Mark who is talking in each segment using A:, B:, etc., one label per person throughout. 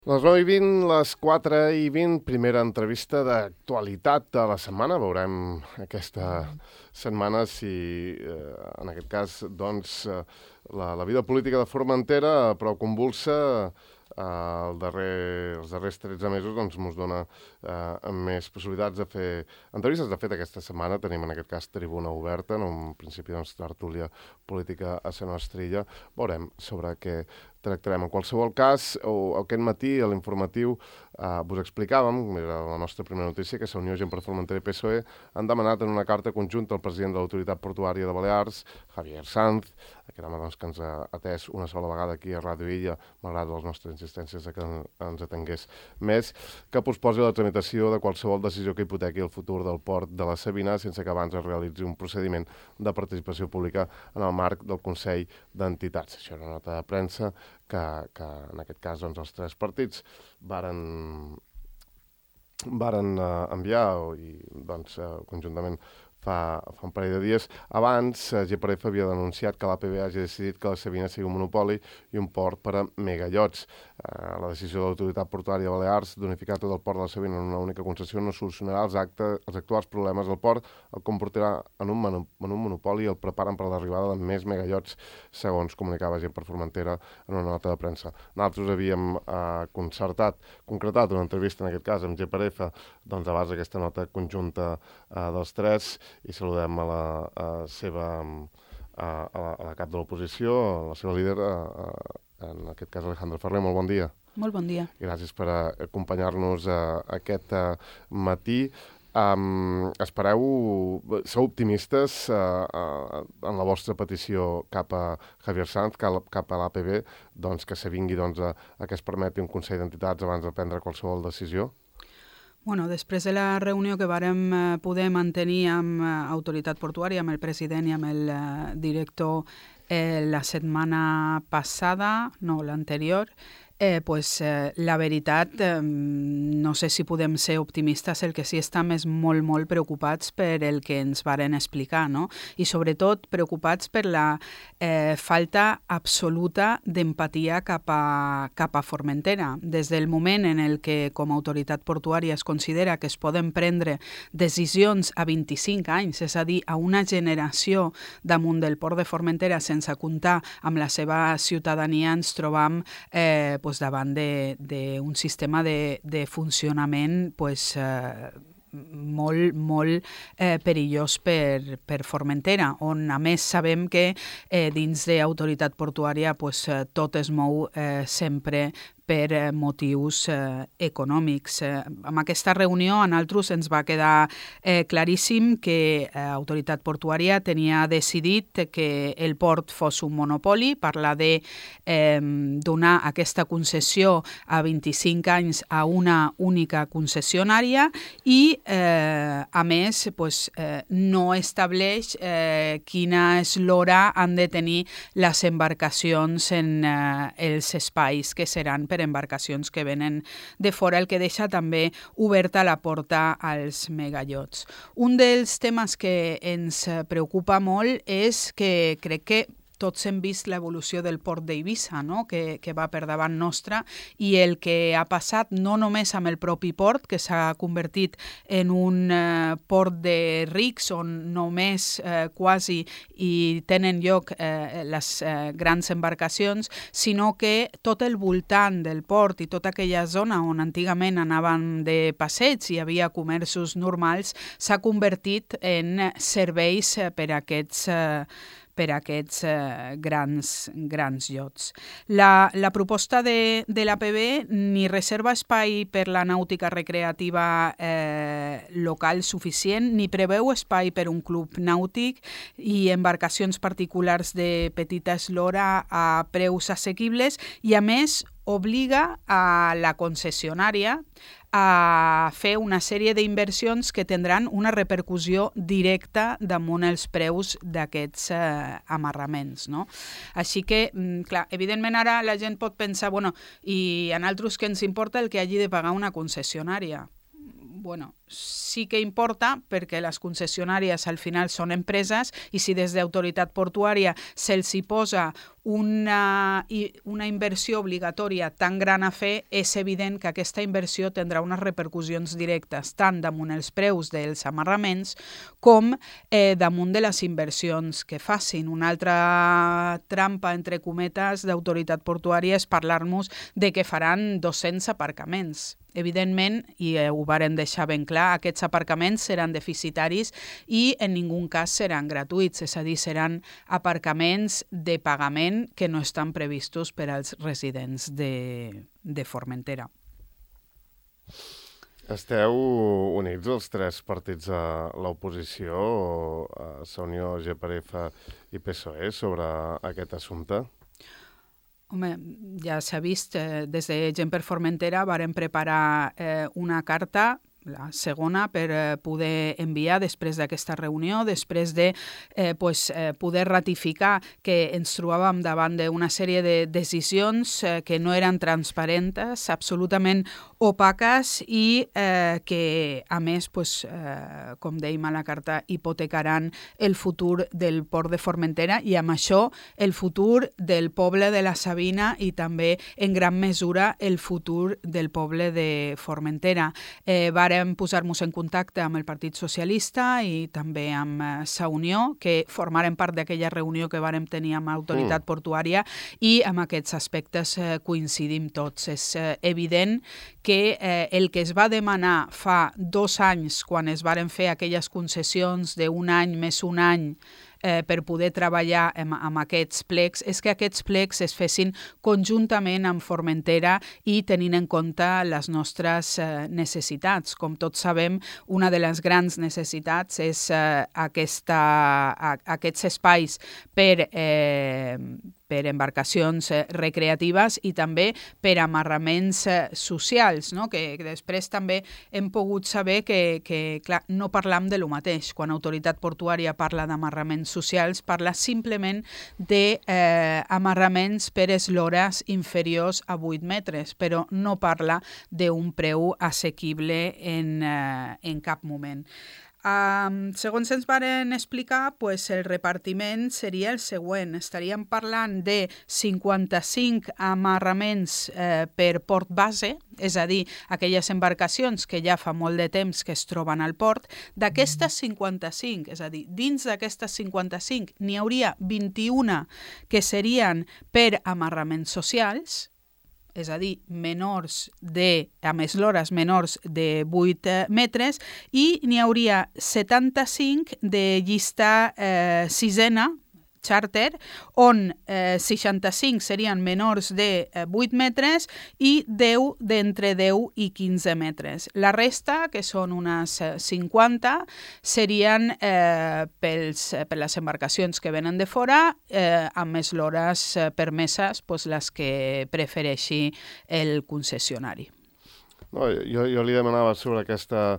A: Les 9:20, les 4:20, primera entrevista d'actualitat de la setmana. Veurem aquesta setmana si, en aquest cas, doncs, la vida política de Formentera, prou convulsa, els darrers 13 mesos doncs, ens dona més possibilitats de fer entrevistes. De fet, aquesta setmana tenim en aquest cas tribuna oberta, en un principi doncs, tertúlia política a la nostra illa. Veurem sobre què tractarem. En qualsevol cas, aquest matí a l'informatiu vos explicàvem, era la nostra primera notícia, que la Unió Gent per Formentera i PSOE han demanat en una carta conjunta al president de l'Autoritat Portuària de Balears, Javier Sanz, aquest home doncs, que ens ha atès una sola vegada aquí a Ràdio Illa, malgrat les nostres insistències que ens atengués més, que posposi la tramitació de qualsevol decisió que hipotequi el futur del port de la Sabina sense que abans es realitzi un procediment de participació pública en el marc del Consell d'Entitats. Això era una nota de premsa que en aquest cas doncs, els tres partits varen enviar i doncs, conjuntament fa un parell de dies. Abans, GPRF havia denunciat que l'APB hagi decidit que la Sabina sigui un monopoli i un port per a megaiots. La decisió de l'Autoritat Portuària de Balears d'unificar tot el port de la Sabina en una única concessió no solucionarà els actuals problemes del port, el comportarà en un monopoli i el preparen per a l'arribada de més megaiots, segons comunicava Gent per Formentera en una nota de premsa. Nosaltres havíem concretat una entrevista, en aquest cas, amb GPRF, doncs abans d'aquesta nota conjunta dels tres, i saludem a la cap de l'oposició, a la seva líder, en aquest cas Alejandra Ferrer. Molt bon dia.
B: Molt bon dia.
A: Gràcies per acompanyar-nos aquest matí. Sou optimistes en la vostra petició cap a Javier Sanz, cap a l'APB, doncs, que s'avingui a que es permeti un Consell d'Entitats abans de prendre qualsevol decisió?
B: Bueno, després de la reunió que vàrem poder mantenir amb Autoritat Portuària, amb el president i amb el director la setmana passada, no, l'anterior, la veritat, no sé si podem ser optimistes, el que sí estem és molt preocupats per el que ens varen explicar, no? I sobretot preocupats per la falta absoluta d'empatia cap a Formentera. Des del moment en el que com a autoritat portuària es considera que es poden prendre decisions a 25 anys, és a dir, a una generació damunt del port de Formentera sense comptar amb la seva ciutadania, ens trobam davant d'un sistema de funcionament molt perillós per Formentera, on a més sabem que dins d'autoritat portuària tot es mou sempre per motius econòmics. Amb aquesta reunió a nosaltres ens va quedar claríssim que Autoritat Portuària tenia decidit que el port fos un monopoli, parlar de donar aquesta concessió a 25 anys a una única concessionària i, a més, no estableix quina és l'hora han de tenir les embarcacions en els espais que seran per embarcacions que venen de fora, el que deixa també oberta la porta als megaiots. Un dels temes que ens preocupa molt és que crec que tots hem vist l'evolució del port d'Eivissa, no? que va per davant nostra, i el que ha passat no només amb el propi port, que s'ha convertit en un port de rics on només quasi hi tenen lloc les grans embarcacions, sinó que tot el voltant del port i tota aquella zona on antigament anaven de passeig i hi havia comerços normals s'ha convertit en serveis per a aquests grans iots. La proposta de l'APB ni reserva espai per la nàutica recreativa local suficient, ni preveu espai per un club nàutic i embarcacions particulars de petita eslora a preus assequibles i, a més, obliga a la concessionària a fer una sèrie d'inversions que tindran una repercussió directa damunt els preus d'aquests amarraments, no? Així que, clar, evidentment ara la gent pot pensar, i a nosaltres què ens importa el que hagi de pagar una concessionària? Sí que importa perquè les concessionàries al final són empreses i si des d'autoritat portuària se'ls hi posa una inversió obligatòria tan gran a fer, és evident que aquesta inversió tindrà unes repercussions directes tant damunt els preus dels amarraments com damunt de les inversions que facin. Una altra trampa, entre cometes, d'autoritat portuària és parlar-nos de que faran 200 aparcaments. Evidentment, i ho varen deixar ben clar, aquests aparcaments seran deficitaris i en ningú cas seran gratuïts, és a dir, seran aparcaments de pagament que no estan previstos per als residents de Formentera.
A: Esteu units els tres partits a l'oposició, Unió, GPRF i PSOE, sobre aquest assumpte?
B: Home, ja s'ha vist, des de Gent per Formentera varen preparar una carta, la segona, per poder enviar després d'aquesta reunió, després de poder ratificar que ens trobàvem davant d'una sèrie de decisions que no eren transparents, absolutament opaques i que, a més, com dèiem a la carta, hipotecaran el futur del port de Formentera i amb això el futur del poble de la Sabina i també, en gran mesura, el futur del poble de Formentera. Vàrem posar-nos en contacte amb el Partit Socialista i també amb Sa Unió, que formaren part d'aquella reunió que vàrem tenir amb l'autoritat portuària i amb aquests aspectes coincidim tots. És evident que el que es va demanar fa 2 anys, quan es varen fer aquelles concessions d'un any més un any per poder treballar amb aquests plecs, és que aquests plecs es fessin conjuntament amb Formentera i tenint en compte les nostres necessitats. Com tots sabem, una de les grans necessitats és aquests espais per embarcacions recreatives i també per amarraments socials, no? Que després també hem pogut saber que clar, no parlam de lo mateix. Quan l'autoritat portuària parla d'amarraments socials, parla simplement d'amarraments per eslores inferiors a 8 metres, però no parla d'un preu assequible en cap moment. Segons ens varen explicar, el repartiment seria el següent. Estaríem parlant de 55 amarraments per port base, és a dir, aquelles embarcacions que ja fa molt de temps que es troben al port. D'aquestes 55, és a dir, dins d'aquestes 55 n'hi hauria 21 que serien per amarraments socials, és a dir, amb eslores menors de 8 metres, i n'hi hauria 75 de llista sisena, charter, on 65 serien menors de 8 metres i 10 d'entre 10 i 15 metres. La resta, que són unes 50, serien per les embarcacions que venen de fora, amb eslores permeses, les que prefereixi el concessionari.
A: No, jo li demanava sobre aquesta...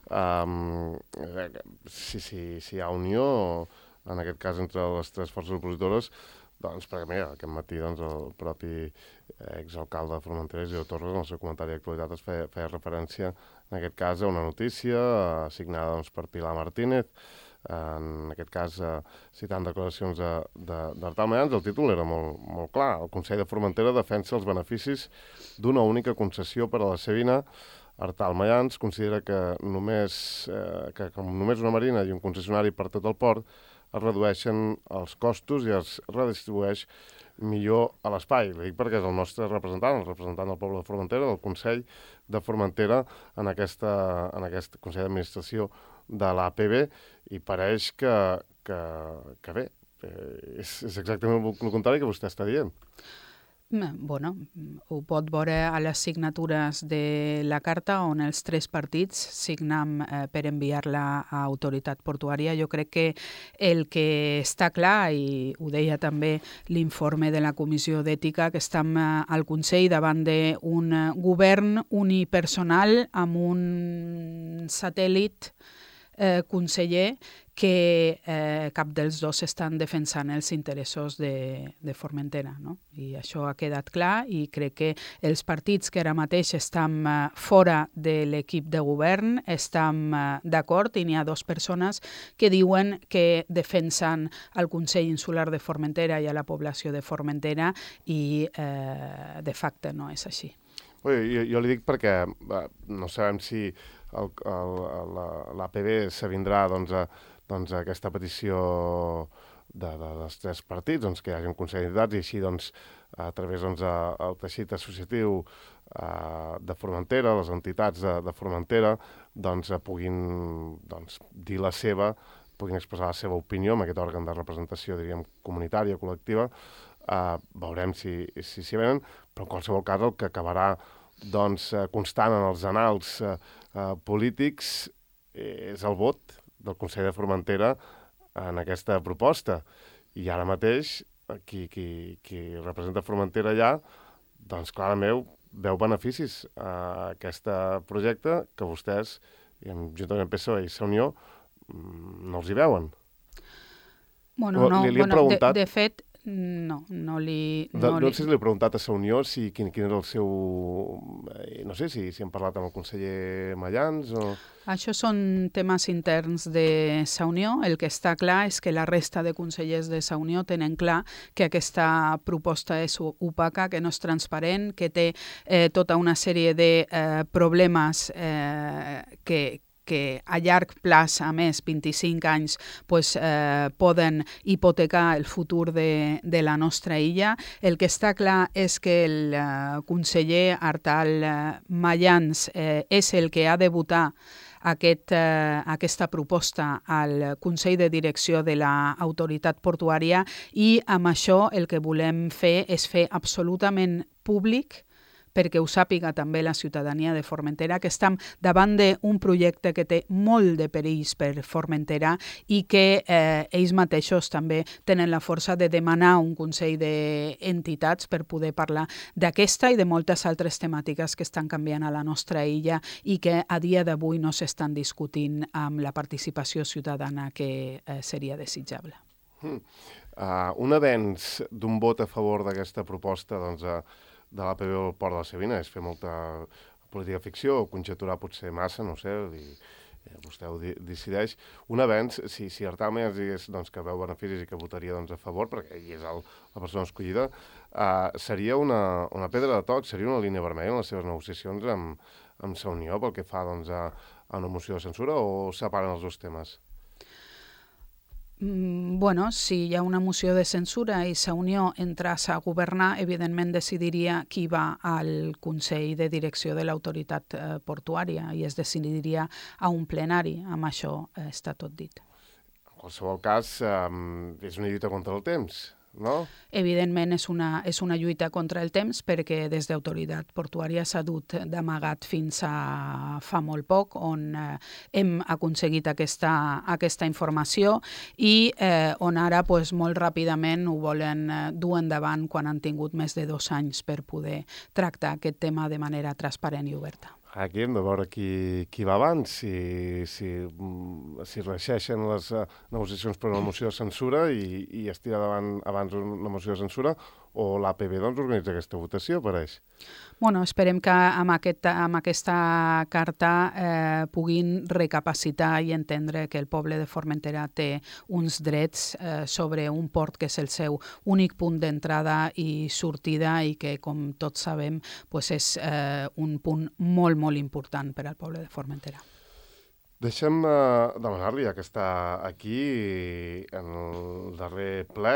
A: si hi ha unió, en aquest cas entre les tres forces opositores, doncs, perquè mira, aquest matí el propi exalcalde de Formentera, Isidre Torres, en el seu comentari d'actualitat es feia referència, en aquest cas, a una notícia signada per Pilar Martínez, en aquest cas citant declaracions d'Artal Mayans. El títol era molt clar. El Consell de Formentera defensa els beneficis d'una única concessió per a la Sabina. Artal Mayans considera que només una marina i un concessionari per tot el port es redueixen els costos i es redistribueix millor a l'espai. Li dic perquè és el nostre representant, el representant del poble de Formentera, del Consell de Formentera en aquest Consell d'Administració de l'APB, i pareix que bé, és exactament el contrari que vostè està dient.
B: Bueno, ho pot veure a les signatures de la carta on els tres partits signam per enviar-la a autoritat portuària. Jo crec que el que està clar, i ho deia també l'informe de la Comissió d'Ètica, que estem al Consell davant d'un govern unipersonal amb un satèl·lit conseller que cap dels dos estan defensant els interessos de Formentera, no? I això ha quedat clar i crec que els partits que ara mateix estan fora de l'equip de govern estan d'acord i n'hi ha dues persones que diuen que defensen el Consell Insular de Formentera i a la població de Formentera i de facte no és així.
A: Jo li dic perquè no sabem si l'APB s'avindrà a aquesta petició dels tres partits, que hi hagi un Consell d'Entitats i així a través del teixit associatiu de Formentera, les entitats de Formentera, puguin dir la seva, puguin expressar la seva opinió amb aquest òrgan de representació, diríem, comunitària, col·lectiva. Veurem si s'hi venen, però en qualsevol cas el que acabarà constant en els anals polítics és el vot del Consell de Formentera en aquesta proposta. I ara mateix, qui representa Formentera allà, clarament veu beneficis a aquest projecte que vostès, juntament amb PSOE i Unió, no els hi veuen.
B: De fet, no li...
A: No sé si li he preguntat a Unió quin era el seu... No sé si han parlat amb el conseller Mayans o...
B: Això són temes interns de Unió. El que està clar és que la resta de consellers de Unió tenen clar que aquesta proposta és opaca, que no és transparent, que té tota una sèrie de problemes que a llarg plaç, a més, 25 anys, poden hipotecar el futur de la nostra illa. El que està clar és que el conseller Artal Mayans és el que ha de votar aquesta proposta al Consell de Direcció de l'Autoritat Portuària i amb això el que volem fer és fer absolutament públic perquè ho sàpiga també la ciutadania de Formentera, que estem davant d'un projecte que té molt de perills per Formentera i que ells mateixos també tenen la força de demanar un Consell d'Entitats per poder parlar d'aquesta i de moltes altres temàtiques que estan canviant a la nostra illa i que a dia d'avui no s'estan discutint amb la participació ciutadana que seria desitjable.
A: Un avenç d'un vot a favor d'aquesta proposta, de l'APB al Port de la Savina és fer molta política ficció o conjecturar potser massa, no sé, vostè ho decideix. Un avenç, si Artal Mayans digués que veu beneficis i que votaria a favor, perquè ell és la persona escollida, seria una pedra de toc, seria una línia vermella en les seves negociacions amb Unió pel que fa a una moció de censura o separen els dos temes?
B: Si hi ha una moció de censura i Unió entrés a governar, evidentment decidiria qui va al Consell de Direcció de l'Autoritat Portuària i es decidiria a un plenari. Amb això està tot dit.
A: En qualsevol cas, és una lluita contra el temps, no?
B: Evidentment és una lluita contra el temps perquè des d'Autoritat Portuària s'ha dut d'amagat fins a fa molt poc on hem aconseguit aquesta informació i on ara molt ràpidament ho volen dur endavant quan han tingut més de 2 anys per poder tractar aquest tema de manera transparent i oberta.
A: Aquí hem de veure qui va abans, si reeixeixen les negociacions per una moció de censura i es tira davant abans una moció de censura o l'APB organitza aquesta votació, pareix.
B: Esperem que amb aquesta carta puguin recapacitar i entendre que el poble de Formentera té uns drets sobre un port que és el seu únic punt d'entrada i sortida i que, com tots sabem, és un punt molt, molt important per al poble de Formentera.
A: Deixem demanar-li, ja que està aquí, en el darrer ple,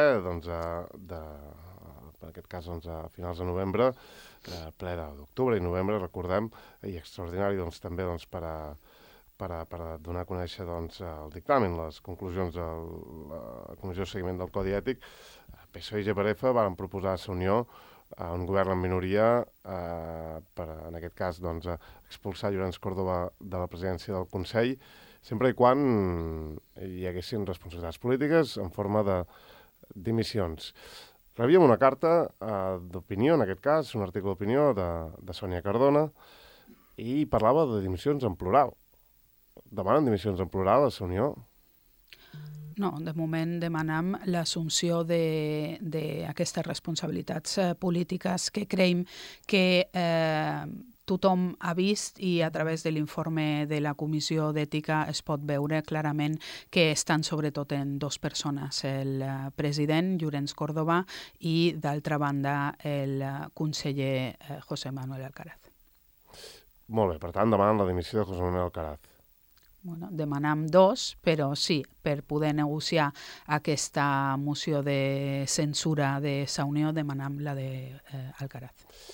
A: en aquest cas a finals de novembre, ple d'octubre i novembre, recordem, i extraordinari també per donar a conèixer el dictamen, les conclusions de la Comissió de Seguiment del Codi Ètic. PSOE i GPRF van proposar a Unió un govern en minoria per, en aquest cas, expulsar Llorenç Córdoba de la presidència del Consell, sempre i quan hi haguessin responsabilitats polítiques en forma de dimissions. Rebíem una carta d'opinió, en aquest cas, un article d'opinió de Sònia Cardona, i parlava de dimissions en plural. demanen dimissions en plural a la Unió?
B: No, de moment demanem l'assumpció d'aquestes responsabilitats polítiques que creiem que tothom ha vist i a través de l'informe de la Comissió d'Ètica es pot veure clarament que estan sobretot en dues persones, el president Llorenç Córdoba i d'altra banda el conseller José Manuel Alcaraz.
A: Molt bé, per tant demanen la dimissió de José Manuel Alcaraz.
B: Bueno, demanam dos, però sí, per poder negociar aquesta moció de censura de la Unió, demanam la d'Alcaraz.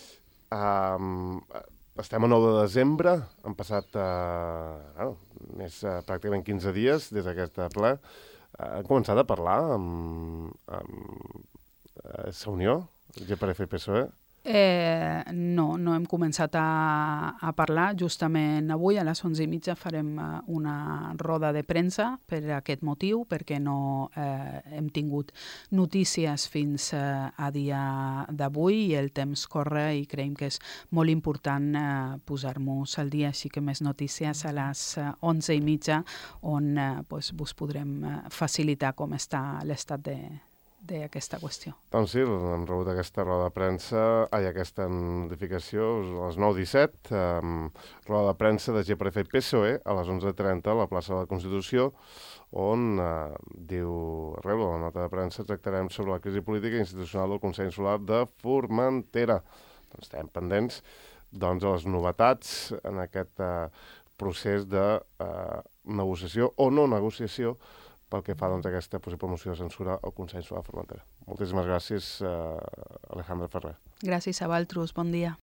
A: Estem a 9 de desembre, han passat pràcticament 15 dies des d'aquest ple. Han començat a parlar amb la Unió, GPRF i PSOE?
B: No hem començat a parlar. Justament avui a les 11:30 farem una roda de premsa per aquest motiu, perquè no hem tingut notícies fins a dia d'avui i el temps corre i creiem que és molt important posar-nos al dia, així que més notícies a les 11:30 on vos podrem facilitar com està l'estat d'aquesta qüestió.
A: Doncs sí, hem rebut aquesta roda de premsa, aquesta notificació a les 9:17, roda de premsa de GPRF i PSOE a les 11:30 a la plaça de la Constitució, on diu, arreu la nota de premsa, tractarem sobre la crisi política i institucional del Consell Insular de Formentera. Doncs estem pendents de les novetats en aquest procés de negociació o no negociació pel que fa a aquesta possible moció de censura al Consell Insular de Formentera. Moltíssimes gràcies, Alejandra Ferrer.
B: Gràcies a vosaltres, bon dia.